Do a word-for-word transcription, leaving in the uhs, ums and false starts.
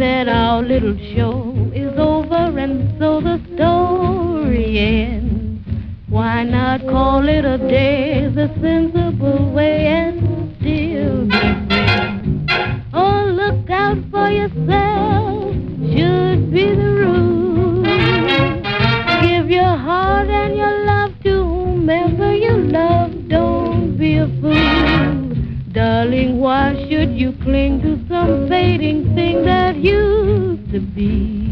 that our little show is over and so the story ends. Why not call it a day the sensible way and still be friends? Oh, look out for yourself, should be the rule. Give your heart and your love to whomever you love, don't be a fool. Darling, why should you cling to some fading thing that used to be?